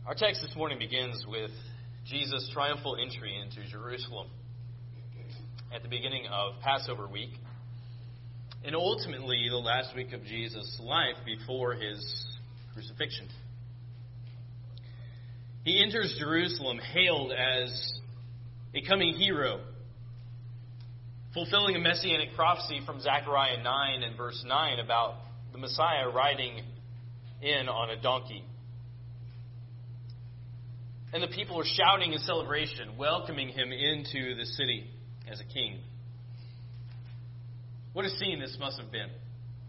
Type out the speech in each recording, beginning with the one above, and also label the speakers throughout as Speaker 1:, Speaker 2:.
Speaker 1: Our text this morning begins with Jesus' triumphal entry into Jerusalem at the beginning of Passover week, and ultimately the last week of Jesus' life before his crucifixion. He enters Jerusalem hailed as a coming hero, fulfilling a messianic prophecy from Zechariah 9 and verse 9 about the Messiah riding in on a donkey. And the people are shouting in celebration, welcoming him into the city as a king. What a scene this must have been.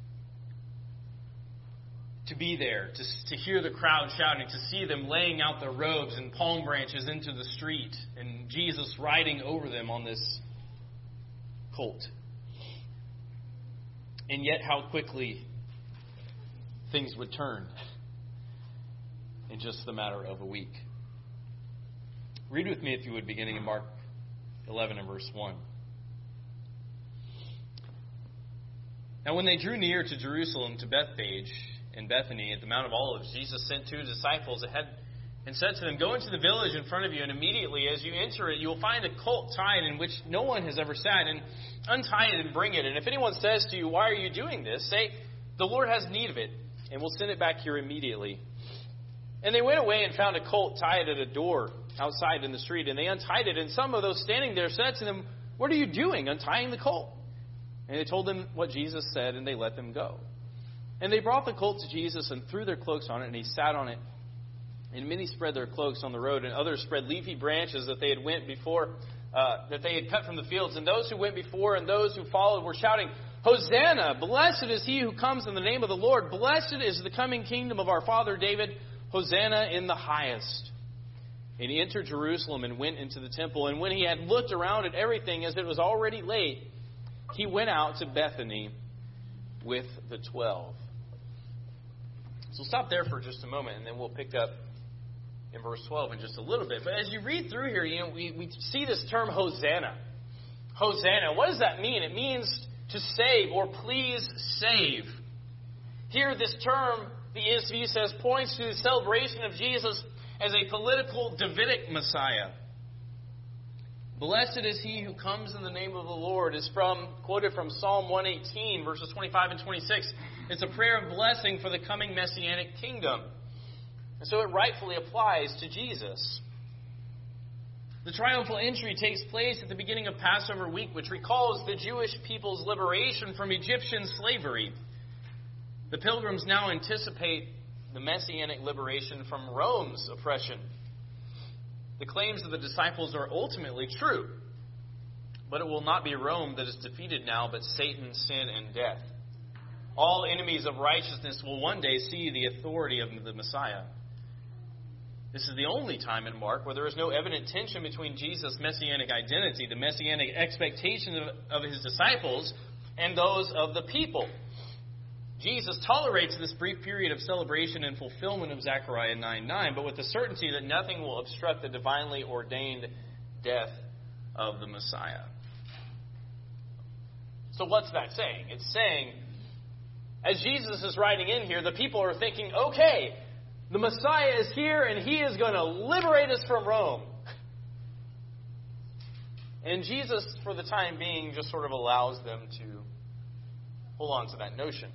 Speaker 1: To be there, to hear the crowd shouting, to see them laying out their robes and palm branches into the street, and Jesus riding over them on this colt. And yet how quickly things would turn in just the matter of a week. Read with me, if you would, beginning in Mark 11 and verse 1. Now when they drew near to Jerusalem, to Bethphage and Bethany at the Mount of Olives, Jesus sent two disciples ahead and said to them, "Go into the village in front of you, and immediately as you enter it, you will find a colt tied in which no one has ever sat, and untie it and bring it. And if anyone says to you, 'Why are you doing this?' say, 'The Lord has need of it, and will send it back here immediately.' And they went away and found a colt tied at a door outside in the street, and they untied it. And some of those standing there said to them, 'What are you doing, untying the colt?' And they told them what Jesus said, and they let them go. And they brought the colt to Jesus and threw their cloaks on it, and he sat on it. And many spread their cloaks on the road, and others spread leafy branches that they had cut from the fields. And those who went before and those who followed were shouting, 'Hosanna! Blessed is he who comes in the name of the Lord. Blessed is the coming kingdom of our father David. Hosanna in the highest.' And he entered Jerusalem and went into the temple. And when he had looked around at everything, as it was already late, he went out to Bethany with the 12. So we'll stop there for just a moment, and then we'll pick up in verse 12 in just a little bit. But as you read through here, we see this term Hosanna. Hosanna. What does that mean? It means to save or please save. Here, this term, the ESV says, points to the celebration of Jesus as a political Davidic Messiah. Blessed is he who comes in the name of the Lord is quoted from Psalm 118, verses 25 and 26. It's a prayer of blessing for the coming Messianic kingdom. And so it rightfully applies to Jesus. The triumphal entry takes place at the beginning of Passover week, which recalls the Jewish people's liberation from Egyptian slavery. The pilgrims now anticipate the Messianic liberation from Rome's oppression. The claims of the disciples are ultimately true, but it will not be Rome that is defeated now, but Satan, sin, and death. All enemies of righteousness will one day see the authority of the Messiah. This is the only time in Mark where there is no evident tension between Jesus' messianic identity, the messianic expectations of his disciples, and those of the people. Jesus tolerates this brief period of celebration and fulfillment of Zechariah 9:9, but with the certainty that nothing will obstruct the divinely ordained death of the Messiah. So what's that saying? It's saying, as Jesus is riding in here, the people are thinking, okay, the Messiah is here and he is going to liberate us from Rome. And Jesus, for the time being, just sort of allows them to hold on to that notion.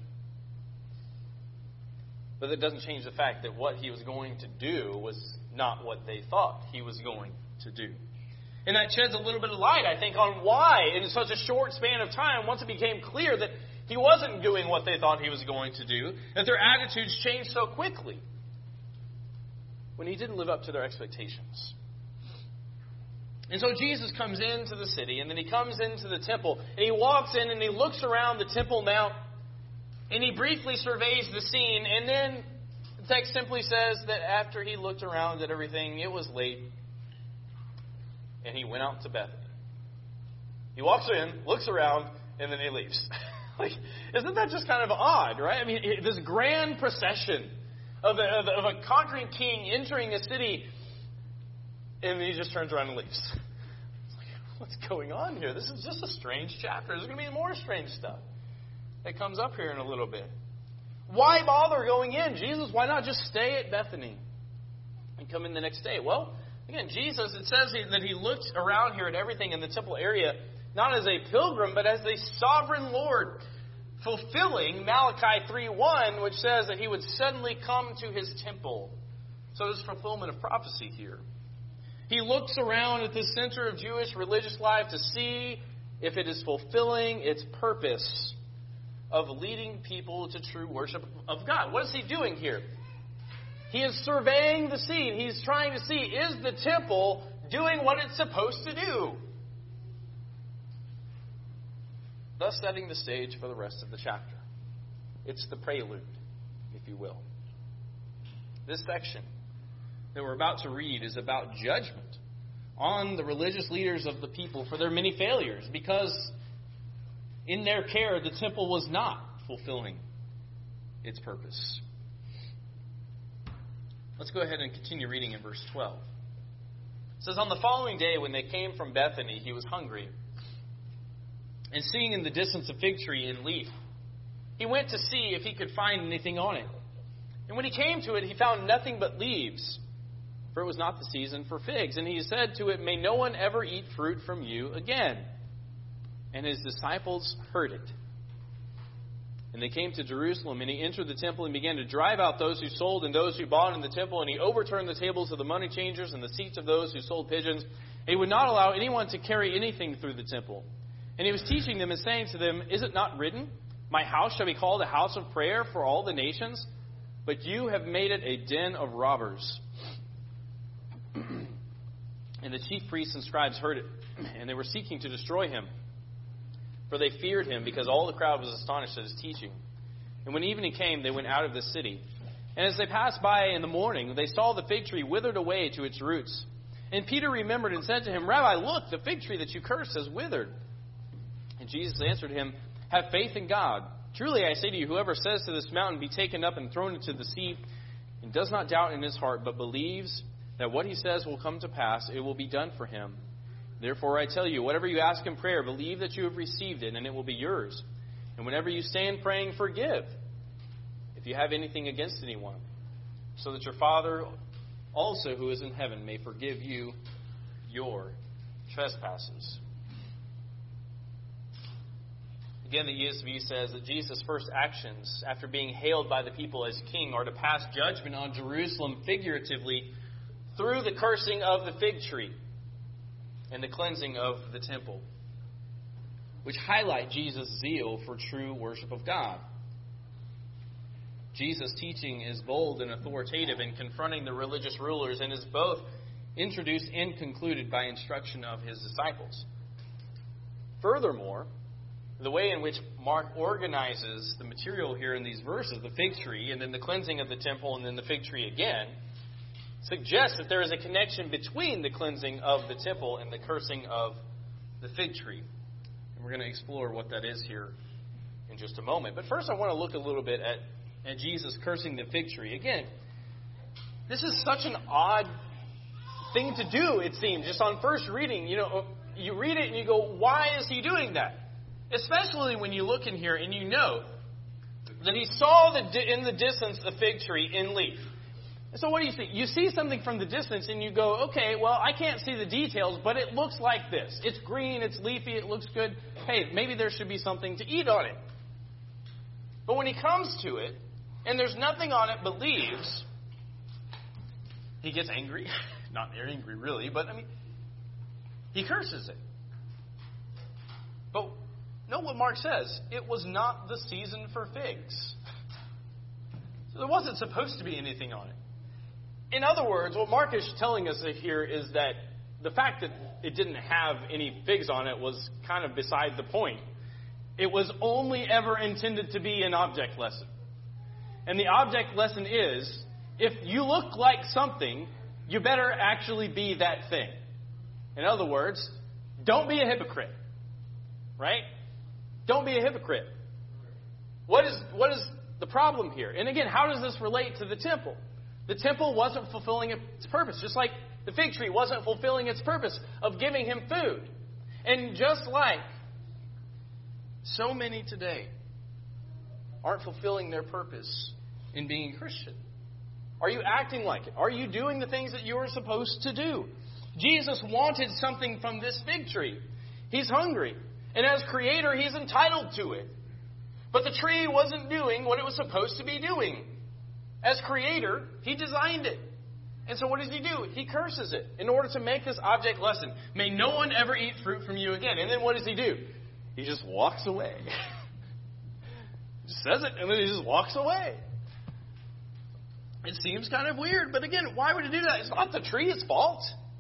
Speaker 1: But that doesn't change the fact that what he was going to do was not what they thought he was going to do. And that sheds a little bit of light, I think, on why, in such a short span of time, once it became clear that he wasn't doing what they thought he was going to do, that their attitudes changed so quickly when he didn't live up to their expectations. And so Jesus comes into the city, and then he comes into the temple, and he walks in and he looks around the Temple Mount, and he briefly surveys the scene, and then the text simply says that after he looked around at everything, it was late, and he went out to Bethany. He walks in, looks around, and then he leaves. Isn't that just kind of odd, right? I mean, this grand procession of a conquering king entering a city, and then he just turns around and leaves. It's like, what's going on here? This is just a strange chapter. There's going to be more strange stuff that comes up here in a little bit. Why bother going in? Jesus, why not just stay at Bethany? and come in the next day. Well, again, Jesus, it says that he looked around here at everything in the temple area, not as a pilgrim, but as the sovereign Lord, fulfilling Malachi 3:1, which says that he would suddenly come to his temple. So there's fulfillment of prophecy here. He looks around at the center of Jewish religious life to see if it is fulfilling its purpose of leading people to true worship of God. What is he doing here? He is surveying the scene. He's trying to see, is the temple doing what it's supposed to do? Thus setting the stage for the rest of the chapter. It's the prelude, if you will. This section that we're about to read is about judgment on the religious leaders of the people for their many failures, because in their care the temple was not fulfilling its purpose. Let's go ahead and continue reading in verse 12. It says, "On the following day, when they came from Bethany, he was hungry. And seeing in the distance a fig tree in leaf, he went to see if he could find anything on it. And when he came to it, he found nothing but leaves, for it was not the season for figs. And he said to it, 'May no one ever eat fruit from you again.' And his disciples heard it. And they came to Jerusalem, and he entered the temple and began to drive out those who sold and those who bought in the temple. And he overturned the tables of the money changers and the seats of those who sold pigeons. And he would not allow anyone to carry anything through the temple. And he was teaching them and saying to them, 'Is it not written, my house shall be called a house of prayer for all the nations? But you have made it a den of robbers.' And the chief priests and scribes heard it, and they were seeking to destroy him. For they feared him, because all the crowd was astonished at his teaching. And when evening came, they went out of the city. And as they passed by in the morning, they saw the fig tree withered away to its roots. And Peter remembered and said to him, 'Rabbi, look, the fig tree that you cursed has withered.' And Jesus answered him, 'Have faith in God. Truly I say to you, whoever says to this mountain, be taken up and thrown into the sea, and does not doubt in his heart, but believes that what he says will come to pass, it will be done for him. Therefore I tell you, whatever you ask in prayer, believe that you have received it, and it will be yours. And whenever you stand praying, forgive, if you have anything against anyone, so that your Father also who is in heaven may forgive you your trespasses.'" Again, the ESV says that Jesus' first actions after being hailed by the people as king are to pass judgment on Jerusalem figuratively through the cursing of the fig tree and the cleansing of the temple, which highlight Jesus' zeal for true worship of God. Jesus' teaching is bold and authoritative in confronting the religious rulers, and is both introduced and concluded by instruction of his disciples. Furthermore, the way in which Mark organizes the material here in these verses, the fig tree, and then the cleansing of the temple, and then the fig tree again, suggests that there is a connection between the cleansing of the temple and the cursing of the fig tree. And we're going to explore what that is here in just a moment. But first I want to look a little bit at Jesus cursing the fig tree. Again, this is such an odd thing to do, it seems. Just on first reading, you read it and you go, why is he doing that? Especially when you look in here and you know that he saw in the distance a fig tree in leaf. So what do you see? You see something from the distance and you go, okay, well, I can't see the details, but it looks like this. It's green, it's leafy, it looks good. Hey, maybe there should be something to eat on it. But when he comes to it, and there's nothing on it but leaves, he gets angry. Not very angry, really, but he curses it. But note what Mark says. It was not the season for figs. So there wasn't supposed to be anything on it. In other words, what Mark is telling us here is that the fact that it didn't have any figs on it was kind of beside the point. It was only ever intended to be an object lesson. And the object lesson is, if you look like something, you better actually be that thing. In other words, don't be a hypocrite. Right? Don't be a hypocrite. What is the problem here? And again, how does this relate to the temple? The temple wasn't fulfilling its purpose, just like the fig tree wasn't fulfilling its purpose of giving him food. And just like so many today aren't fulfilling their purpose in being Christian. Are you acting like it? Are you doing the things that you are supposed to do? Jesus wanted something from this fig tree. He's hungry. And as Creator, He's entitled to it. But the tree wasn't doing what it was supposed to be doing. As Creator, He designed it. And so what does He do? He curses it in order to make this object lesson. May no one ever eat fruit from you again. And then what does He do? He just walks away. He just says it and then He just walks away. It seems kind of weird, but again, why would He do that? It's not the tree's fault.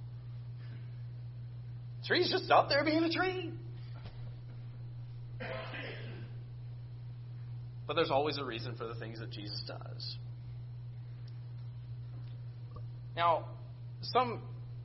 Speaker 1: The tree's just out there being a tree. But there's always a reason for the things that Jesus does. Now, some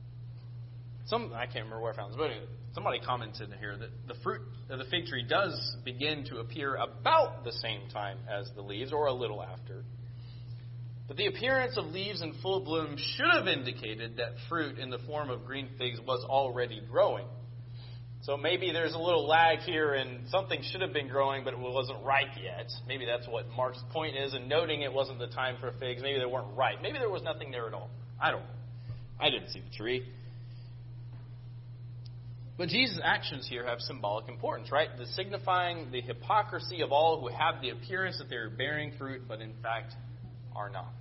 Speaker 1: I can't remember where I found this, but somebody commented here that the fruit of the fig tree does begin to appear about the same time as the leaves, or a little after. But the appearance of leaves in full bloom should have indicated that fruit in the form of green figs was already growing. So maybe there's a little lag here and something should have been growing, but it wasn't ripe yet. Maybe that's what Mark's point is in noting it wasn't the time for figs. Maybe they weren't ripe. Maybe there was nothing there at all. I don't know. I didn't see the tree. But Jesus' actions here have symbolic importance, right? The signifying the hypocrisy of all who have the appearance that they're bearing fruit, but in fact are not.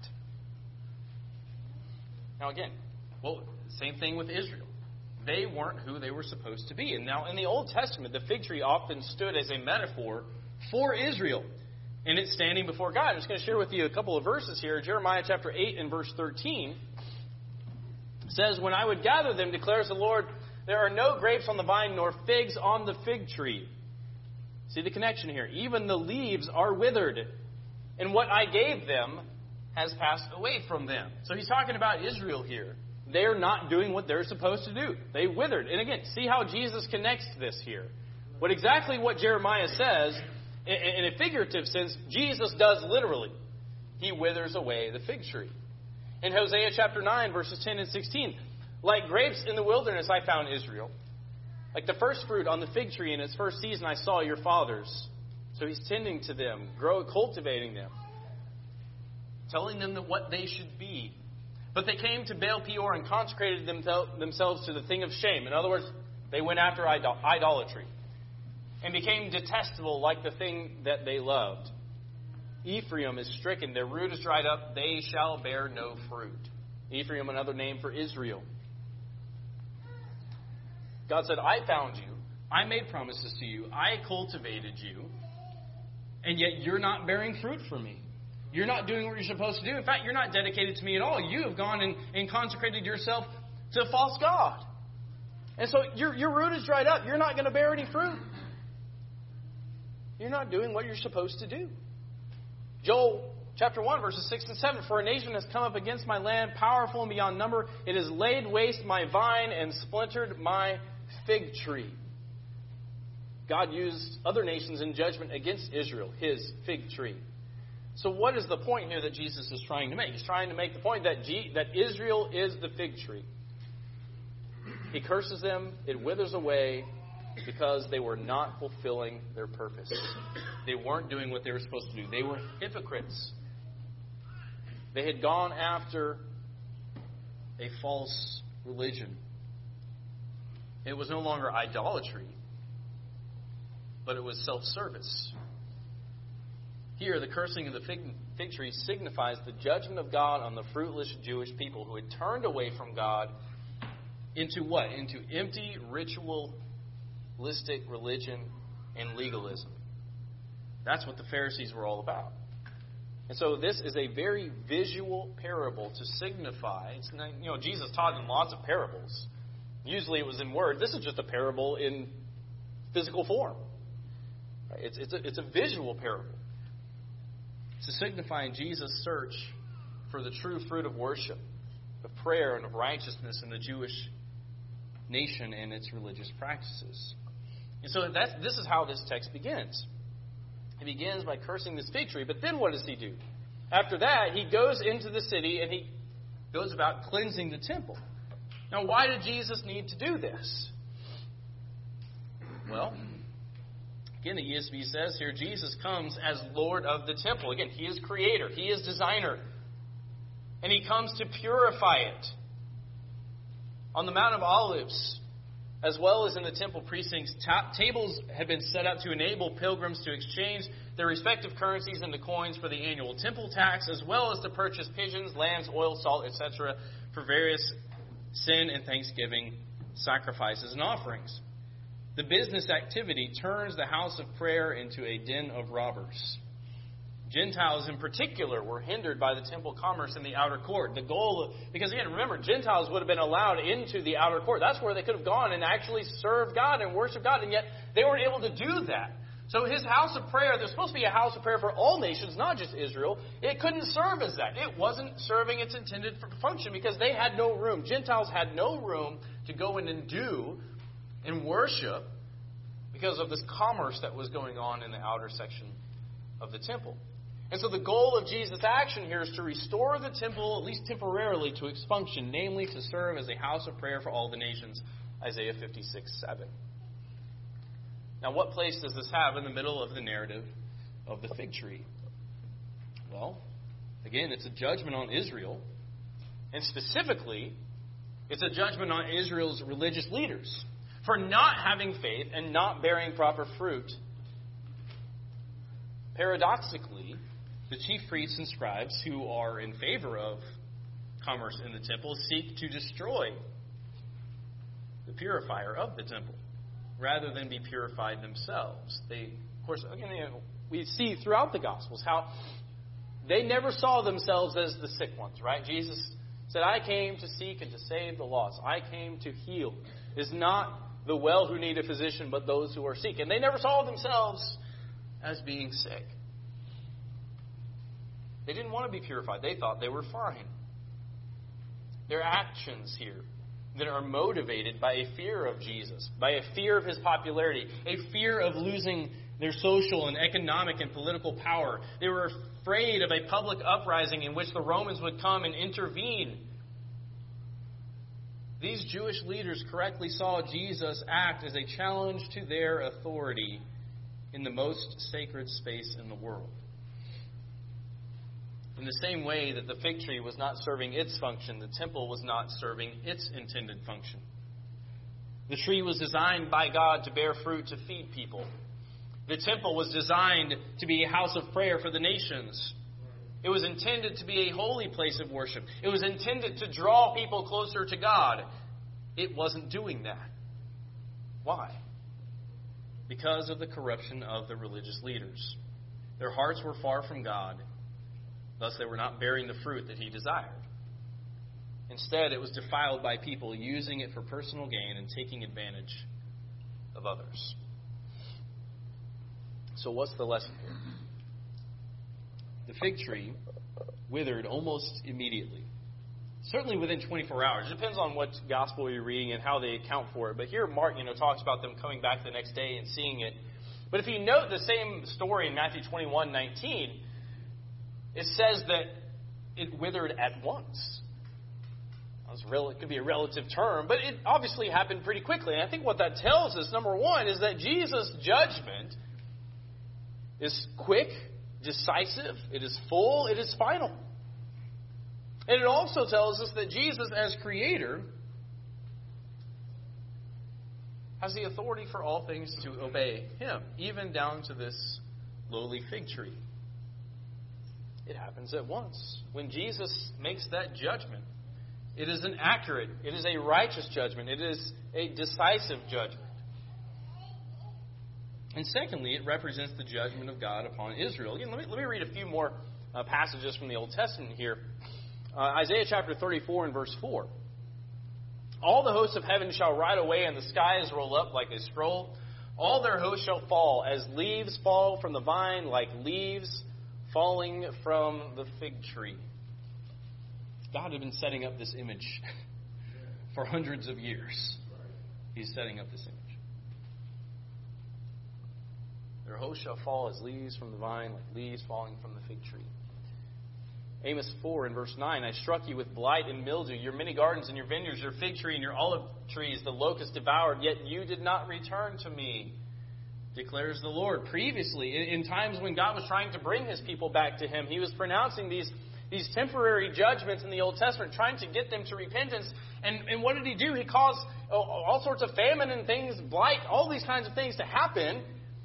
Speaker 1: Now again, same thing with Israel. They weren't who they were supposed to be. And now in the Old Testament, the fig tree often stood as a metaphor for Israel. And it's standing before God. I'm just going to share with you a couple of verses here. Jeremiah chapter 8 and verse 13 says, "When I would gather them, declares the Lord, there are no grapes on the vine nor figs on the fig tree." See the connection here. Even the leaves are withered, and what I gave them has passed away from them. So he's talking about Israel here. They're not doing what they're supposed to do. They withered. And again, see how Jesus connects this here. Exactly what Jeremiah says, in a figurative sense, Jesus does literally. He withers away the fig tree. In Hosea chapter 9, verses 10 and 16, "Like grapes in the wilderness I found Israel. Like the first fruit on the fig tree in its first season I saw your fathers." So he's tending to them, cultivating them, telling them what they should be. "But they came to Baal Peor and consecrated themselves to the thing of shame." In other words, they went after idolatry and became detestable like the thing that they loved. "Ephraim is stricken, their root is dried up, they shall bear no fruit." Ephraim, another name for Israel. God said, "I found you, I made promises to you, I cultivated you, and yet you're not bearing fruit for me. You're not doing what you're supposed to do. In fact, you're not dedicated to me at all. You have gone and consecrated yourself to a false god. And so your root is dried up. You're not going to bear any fruit. You're not doing what you're supposed to do." Joel chapter 1, verses 6 and 7, "For a nation has come up against my land, powerful and beyond number. It has laid waste my vine and splintered my fig tree." God used other nations in judgment against Israel, His fig tree. So what is the point here that Jesus is trying to make? He's trying to make the point that Israel is the fig tree. He curses them, it withers away, because they were not fulfilling their purpose. They weren't doing what they were supposed to do. They were hypocrites. They had gone after a false religion. It was no longer idolatry, but it was self-service. Here, the cursing of the fig tree signifies the judgment of God on the fruitless Jewish people who had turned away from God into what? Into empty, ritualistic religion and legalism. That's what the Pharisees were all about. And so this is a very visual parable to signify. Jesus taught in lots of parables. Usually it was in words. This is just a parable in physical form. It's a visual parable. To signify Jesus' search for the true fruit of worship, of prayer, and of righteousness in the Jewish nation and its religious practices. And so this is how this text begins. He begins by cursing this fig tree, but then what does he do? After that, he goes into the city and he goes about cleansing the temple. Now, why did Jesus need to do this? Well, again, the ESV says here, Jesus comes as Lord of the temple. Again, He is creator. He is designer. and He comes to purify it. On the Mount of Olives, as well as in the temple precincts, tables had been set up to enable pilgrims to exchange their respective currencies into coins for the annual temple tax, as well as to purchase pigeons, lambs, oil, salt, etc., for various sin and thanksgiving sacrifices and offerings. The business activity turns the house of prayer into a den of robbers. Gentiles in particular were hindered by the temple commerce in the outer court. The goal, because again, remember, Gentiles would have been allowed into the outer court. That's where they could have gone and actually served God and worshiped God, and yet they weren't able to do that. So His house of prayer, there's supposed to be a house of prayer for all nations, not just Israel. It couldn't serve as that. It wasn't serving its intended function because they had no room. Gentiles had no room to go in and do and worship because of this commerce that was going on in the outer section of the temple. And so the goal of Jesus' action here is to restore the temple, at least temporarily, to its function, namely to serve as a house of prayer for all the nations, Isaiah 56:7. Now, what place does this have in the middle of the narrative of the fig tree? Well, again, it's a judgment on Israel, and specifically, it's a judgment on Israel's religious leaders for not having faith and not bearing proper fruit. Paradoxically, the chief priests and scribes who are in favor of commerce in the temple seek to destroy the purifier of the temple rather than be purified themselves. They, of course, again, we see throughout the Gospels how they never saw themselves as the sick ones, right? Jesus said, I came to seek and to save the lost. I came to heal. It's not the well who need a physician, but those who are sick. And they never saw themselves as being sick. They didn't want to be purified. They thought they were fine. Their actions here that are motivated by a fear of Jesus, by a fear of His popularity, a fear of losing their social and economic and political power. They were afraid of a public uprising in which the Romans would come and intervene. These Jewish leaders correctly saw Jesus act as a challenge to their authority in the most sacred space in the world. In the same way that the fig tree was not serving its function, the temple was not serving its intended function. The tree was designed by God to bear fruit to feed people. The temple was designed to be a house of prayer for the nations. It was intended to be a holy place of worship. It was intended to draw people closer to God. It wasn't doing that. Why? Because of the corruption of the religious leaders. Their hearts were far from God. Thus, they were not bearing the fruit that He desired. Instead, it was defiled by people using it for personal gain and taking advantage of others. So what's the lesson here? The fig tree withered almost immediately. Certainly within 24 hours. It depends on what gospel you're reading and how they account for it. But here Mark, talks about them coming back the next day and seeing it. But if you note the same story in Matthew 21:19, it says that it withered at once. It could be a relative term, but it obviously happened pretty quickly. And I think what that tells us, number one, is that Jesus' judgment is quick, decisive, it is full, it is final. And it also tells us that Jesus, as Creator, has the authority for all things to obey Him, even down to this lowly fig tree. It happens at once. When Jesus makes that judgment, it is an accurate, it is a righteous judgment. It is a decisive judgment. And secondly, it represents the judgment of God upon Israel. Again, let me read a few more passages from the Old Testament here. Isaiah chapter 34 and verse 4. All the hosts of heaven shall ride away, and the skies roll up like a scroll. All their hosts shall fall, as leaves fall from the vine, like leaves falling from the fig tree. God had been setting up this image for hundreds of years. He's setting up this image. Their hosts shall fall as leaves from the vine, like leaves falling from the fig tree. Amos 4 and verse 9, I struck you with blight and mildew, your many gardens and your vineyards, your fig tree and your olive trees, the locust devoured, yet you did not return to me, declares the Lord. Previously, in times when God was trying to bring His people back to Him, He was pronouncing these these temporary judgments in the Old Testament, trying to get them to repentance. And what did he do? He caused all sorts of famine and things, blight, all these kinds of things to happen,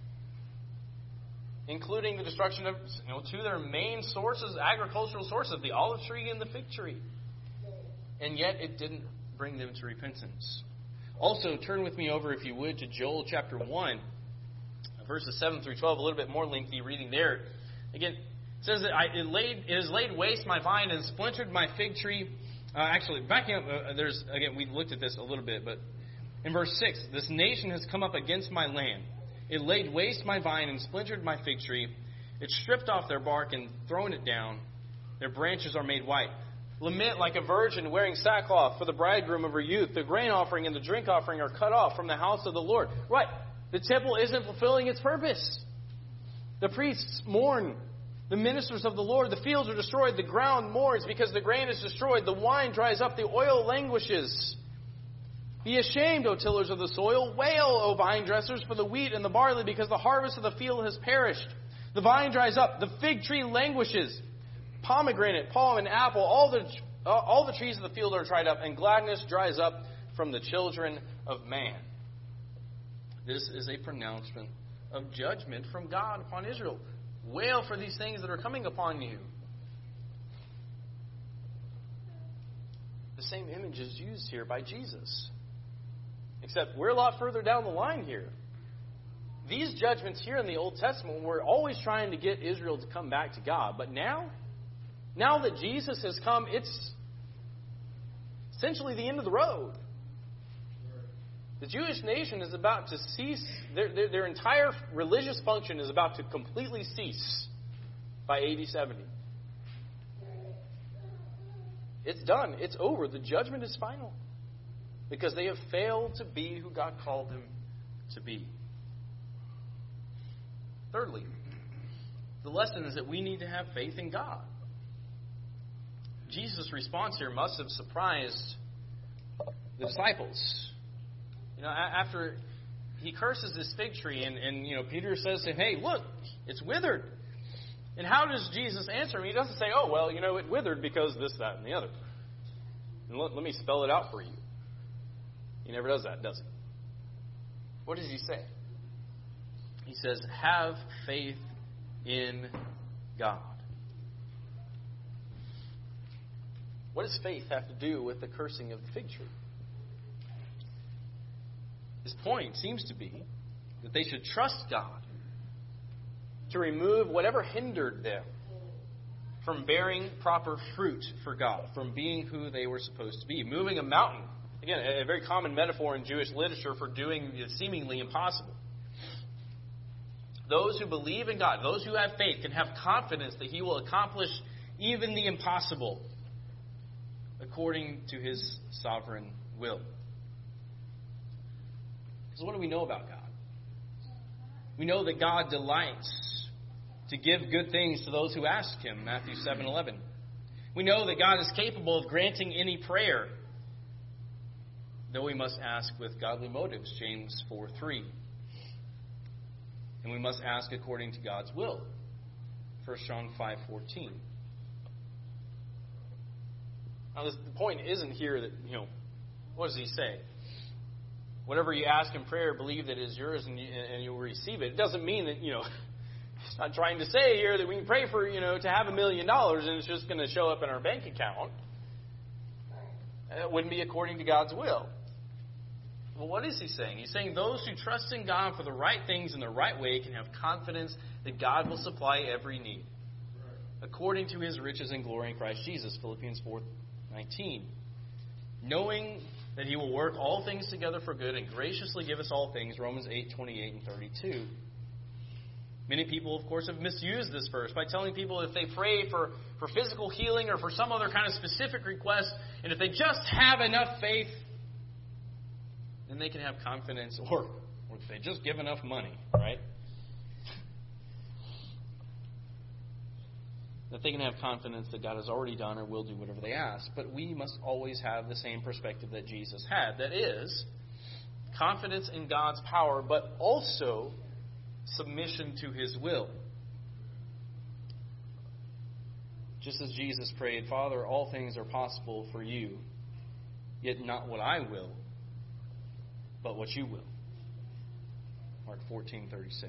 Speaker 1: including the destruction of two of their main sources, agricultural sources, the olive tree and the fig tree. And yet it didn't bring them to repentance. Also, turn with me over, if you would, to Joel chapter 1, verses 7 through 12, a little bit more lengthy reading there. Again, it says that it has laid waste my vine and splintered my fig tree. Actually, backing up, we looked at this a little bit, but in verse 6, this nation has come up against my land. It laid waste my vine and splintered my fig tree. It stripped off their bark and thrown it down. Their branches are made white. Lament like a virgin wearing sackcloth for the bridegroom of her youth. The grain offering and the drink offering are cut off from the house of the Lord. Right. The temple isn't fulfilling its purpose. The priests mourn. The ministers of the Lord. The fields are destroyed. The ground mourns because the grain is destroyed. The wine dries up. The oil languishes. Be ashamed, O tillers of the soil. Wail, O vine dressers, for the wheat and the barley, because the harvest of the field has perished. The vine dries up. The fig tree languishes. Pomegranate, palm, and apple, all the trees of the field are dried up, and gladness dries up from the children of man. This is a pronouncement of judgment from God upon Israel. Wail for these things that are coming upon you. The same image is used here by Jesus. Except we're a lot further down the line here. These judgments here in the Old Testament were always trying to get Israel to come back to God. But now that Jesus has come, it's essentially the end of the road. The Jewish nation is about to cease, their entire religious function is about to completely cease by AD 70. It's done. It's over. The judgment is final. Because they have failed to be who God called them to be. Thirdly, the lesson is that we need to have faith in God. Jesus' response here must have surprised the disciples. After he curses this fig tree, and Peter says to him, "Hey, look, it's withered." And how does Jesus answer him? He doesn't say, "Oh, well, it withered because this, that, and the other." And let me spell it out for you. He never does that, does he? What does he say? He says, "Have faith in God." What does faith have to do with the cursing of the fig tree? His point seems to be that they should trust God to remove whatever hindered them from bearing proper fruit for God, from being who they were supposed to be. Moving a mountain, again, a very common metaphor in Jewish literature for doing the seemingly impossible. Those who believe in God, those who have faith, can have confidence that He will accomplish even the impossible according to His sovereign will. So what do we know about God? We know that God delights to give good things to those who ask Him, Matthew 7:11. We know that God is capable of granting any prayer, though we must ask with godly motives, James 4:3. And we must ask according to God's will, 1 John 5:14. Now, the point isn't here that, what does he say? Whatever you ask in prayer, believe that it is yours and you'll receive it. It doesn't mean that, it's not trying to say here that we can pray for, to have $1 million and it's just going to show up in our bank account. It wouldn't be according to God's will. Well, what is he saying? He's saying those who trust in God for the right things in the right way can have confidence that God will supply every need, according to His riches and glory in Christ Jesus, Philippians 4:19. Knowing that He will work all things together for good and graciously give us all things, Romans 8:28 and 32. Many people, of course, have misused this verse by telling people if they pray for physical healing or for some other kind of specific request, and if they just have enough faith, then they can have confidence, or if they just give enough money, right? That they can have confidence that God has already done or will do whatever they ask. But we must always have the same perspective that Jesus had. That is, confidence in God's power, but also submission to His will.
Speaker 2: Just as Jesus prayed, Father, all things are possible for you, yet not what I will, but what you will. Mark 14:36.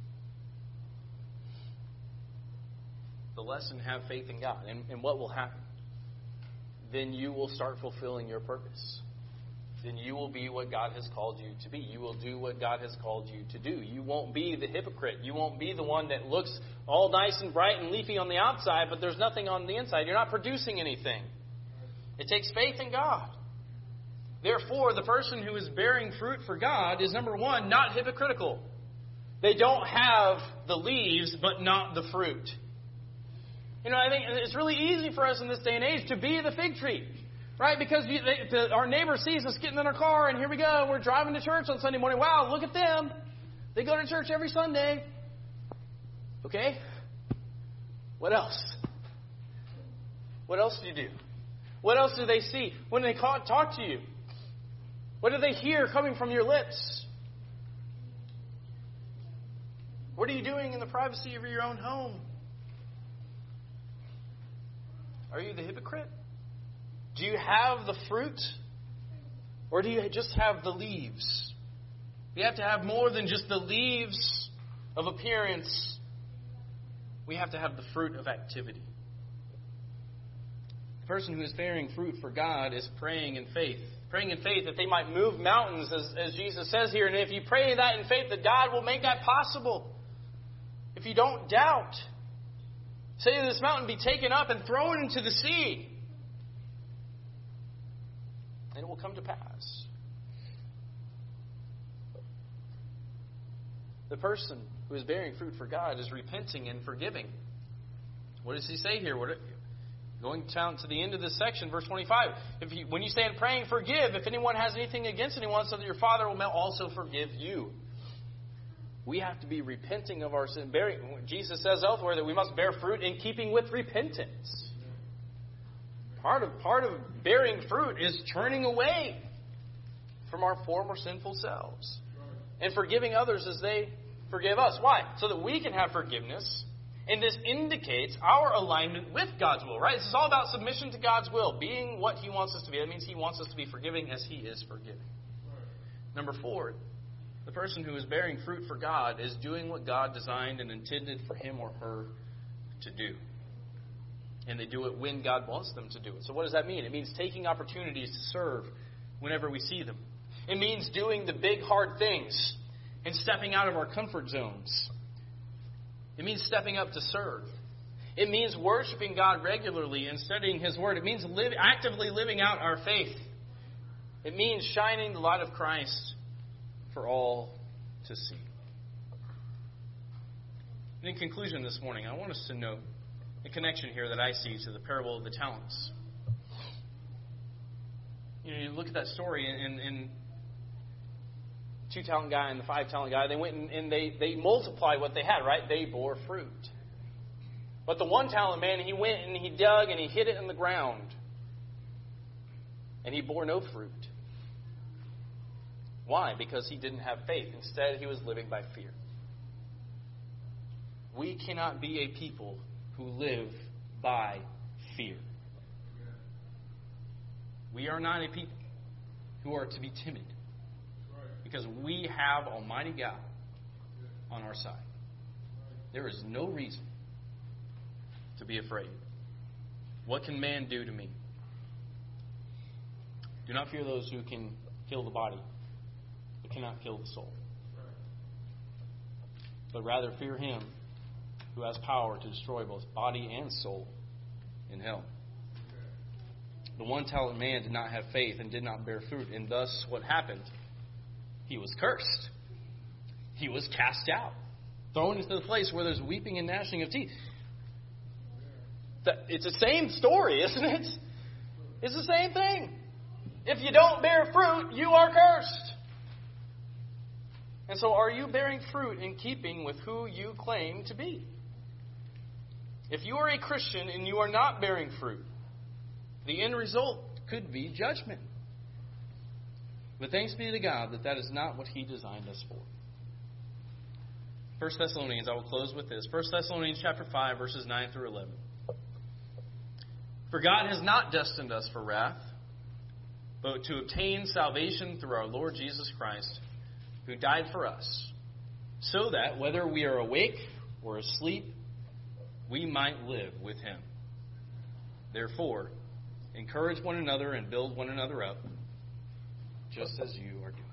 Speaker 2: The lesson, have faith in God. And what will happen? Then you will start fulfilling your purpose. Then you will be what God has called you to be. You will do what God has called you to do. You won't be the hypocrite. You won't be the one that looks all nice and bright and leafy on the outside, but there's nothing on the inside. You're not producing anything. It takes faith in God. Therefore, the person who is bearing fruit for God is, number one, not hypocritical. They don't have the leaves, but not the fruit. You know, I think it's really easy for us in this day and age to be the fig tree. Right? Because our neighbor sees us getting in our car, and here we go. We're driving to church on Sunday morning. Wow, look at them. They go to church every Sunday. Okay? What else? What else do you do? What else do they see when they talk to you? What do they hear coming from your lips? What are you doing in the privacy of your own home? Are you the hypocrite? Do you have the fruit? Or do you just have the leaves? We have to have more than just the leaves of appearance. We have to have the fruit of activity. The person who is bearing fruit for God is praying in faith. Praying in faith that they might move mountains, as Jesus says here. And if you pray that in faith, that God will make that possible. If you don't doubt, say to this mountain, be taken up and thrown into the sea. And it will come to pass. The person who is bearing fruit for God is repenting and forgiving. What does he say here? Going down to the end of this section, verse 25. When you stand praying, forgive if anyone has anything against anyone, so that your Father will also forgive you. We have to be repenting of our sin. Jesus says elsewhere that we must bear fruit in keeping with repentance. Part of bearing fruit is turning away from our former sinful selves and forgiving others as they forgive us. Why? So that we can have forgiveness. And this indicates our alignment with God's will, right? This is all about submission to God's will, being what He wants us to be. That means He wants us to be forgiving as He is forgiving. Number 4, the person who is bearing fruit for God is doing what God designed and intended for him or her to do. And they do it when God wants them to do it. So what does that mean? It means taking opportunities to serve whenever we see them. It means doing the big, hard things and stepping out of our comfort zones. It means stepping up to serve. It means worshiping God regularly and studying His Word. It means actively living out our faith. It means shining the light of Christ for all to see. And in conclusion this morning, I want us to note a connection here that I see to the parable of the talents. You look at that story, and 2-talent guy and the 5-talent guy, they went and they multiplied what they had, right? They bore fruit. But the 1-talent man, he went and he dug and he hid it in the ground. And he bore no fruit. Why? Because he didn't have faith. Instead, he was living by fear. We cannot be a people who live by fear. We are not a people who are to be timid, because we have Almighty God on our side. There is no reason to be afraid. What can man do to me? Do not fear those who can kill the body, but cannot kill the soul. But rather fear Him who has power to destroy both body and soul in hell. The 1-talent man did not have faith and did not bear fruit, and thus what happened? He was cursed. He was cast out, thrown into the place where there's weeping and gnashing of teeth. It's the same story, isn't it? It's the same thing. If you don't bear fruit, you are cursed. And so are you bearing fruit in keeping with who you claim to be? If you are a Christian and you are not bearing fruit, the end result could be judgment. But thanks be to God that is not what He designed us for. 1 Thessalonians, I will close with this. 1 Thessalonians chapter 5, verses 9 through 11.
Speaker 1: For God has not destined us for wrath, but to obtain salvation through our Lord Jesus Christ, who died for us, so that whether we are awake or asleep, we might live with him. Therefore, encourage one another and build one another up, just as you are doing.